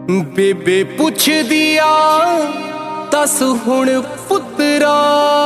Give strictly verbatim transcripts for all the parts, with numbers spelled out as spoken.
बेबे पुछदी आ दस हुण पुत्तरा,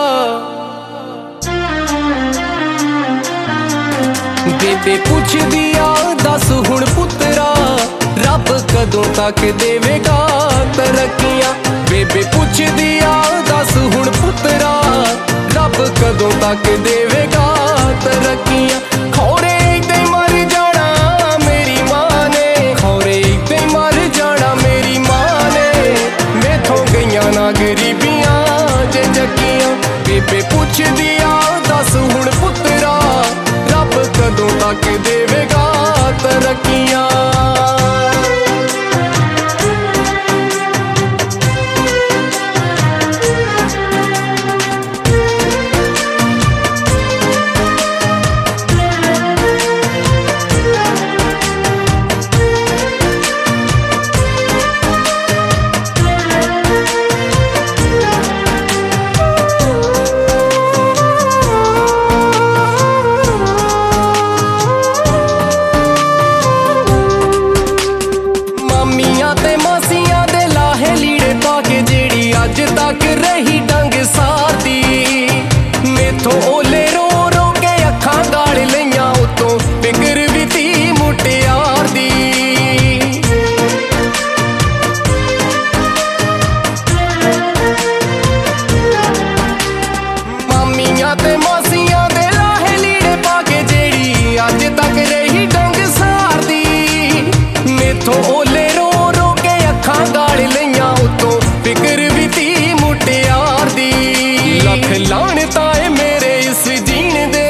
बेबे पुछदी आ दस हुण पुत्तरा, रब कदों तक देवेगा तरक्कियां। बेबे पुछदी आ दस हुण पुत्तरा, रब कदों तक देवेगा तरक्कियां। खौरे इदां ही मर जाना मेरी मां ने, खौरे इदां ही मर जाना मेरी मां ने, मेथों गईयां ना गरीबियां जे जक्कियां। बेबे पुछदी आ दस हुण पुत्तरा, रब कदों तक देवेगा तरक्कियां। अज तक रही डंग सादी, मेथों ओले रो रो के अखां गाल लईयां, उतों फिकर भी थी मुटियार दी। मामियां ते मासियां दे लाहे लीड़े पाके जेड़ी अज तक रही डंग सादी, मेथों ओले रो रो के अखां गाल लईयां, उतों फिकर भी थी मुटियार दी। लख लानता है मेरे इस जीण दे,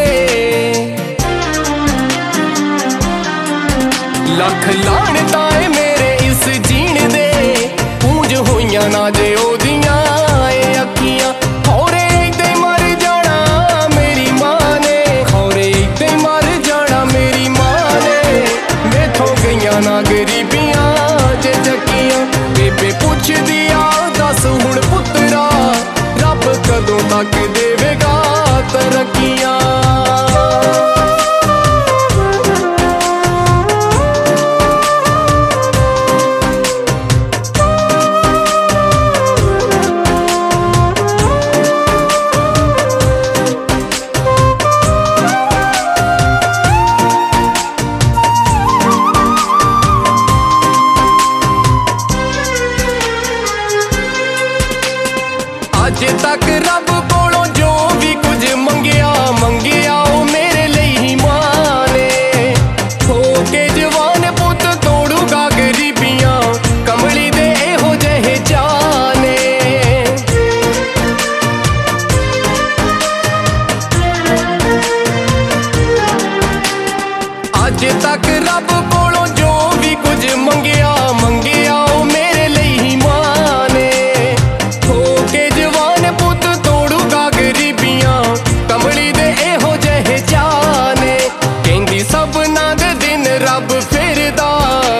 लख लानता है मेरे इस जीण दे, पूंज होइयां ना जे ओदियां ए अखियां। खौरे इदां ही मर जाना मेरी मां ने, खौरे इदां ही मर जाना मेरी मां ने, मेथों गईयां ना गरीबियां जे जक्कियां। बेबे पुछदी आ दस हुण पुत्तरा, रब कदों तक देवेगा तरक्कियां। अज तक रब कोलों जो भी कुछ मंगिया मंगिया ओ मेरे लई ही मां ने, होके जवान पुत तोड़ूगा गरीबियां, कमली दे एहो जहे जाने। अज तक रब कोलों जो भी कुछ मंगिया मंगिया ओ मेरे लई ही मां ने, होके कमली दे एहो जहे जाने। कहंदी सबना दे दिन रब फिरदा,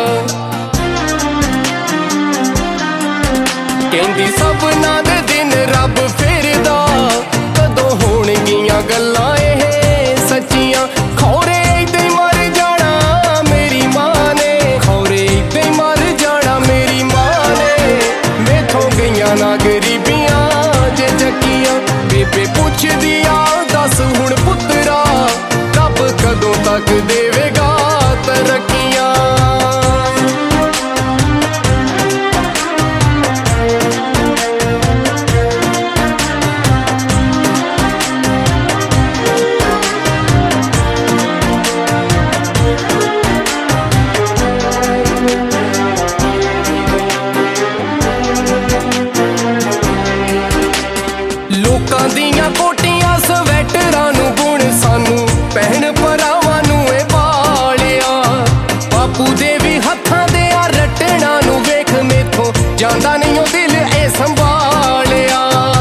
कहंदी सबना दे दिन रब फिरदा, कदों होणगियां गल्लां एह सच्चियां। खौरे इदां ही मर जाना मेरी मां ने, खौरे इदां ही मर जाना मेरी मां ने, मेथों गईयां ना गरीबियां जे जक्कियां। बेबे पुछदी आ दस हुण पुत्तरा, रब कदों तक देवेगा तरक्कियां। लोकां दियां कोटियां स्वैटरां नूं गुण सानू भैण भरावां नूं ए पालिया, बापू दे भी हत्थां दे आ रटणा नूं वेख, मेथों जांदा नहीं ओ दिल ए संभालिया।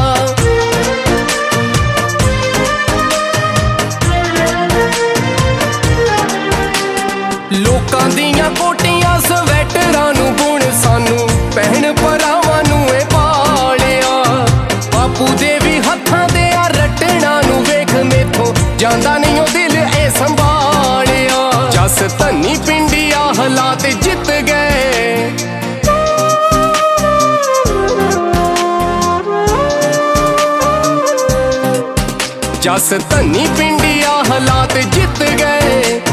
लोकां दियां कोटियां स्वैटरां नूं गुण सानू भैण भरावां नूं ए पालिया, बापू दे भी हत्थां दे आ रटणा नूं वेख, मेथों जांदा नहीं ओ दिल ए संभालिया। जस धनी पिंडिया हालात जित गए, ਜਸ ਧਨੀ ਪਿੰਡੀਆ ਹਾਲਾਤ ਜਿੱਤ ਗਏ।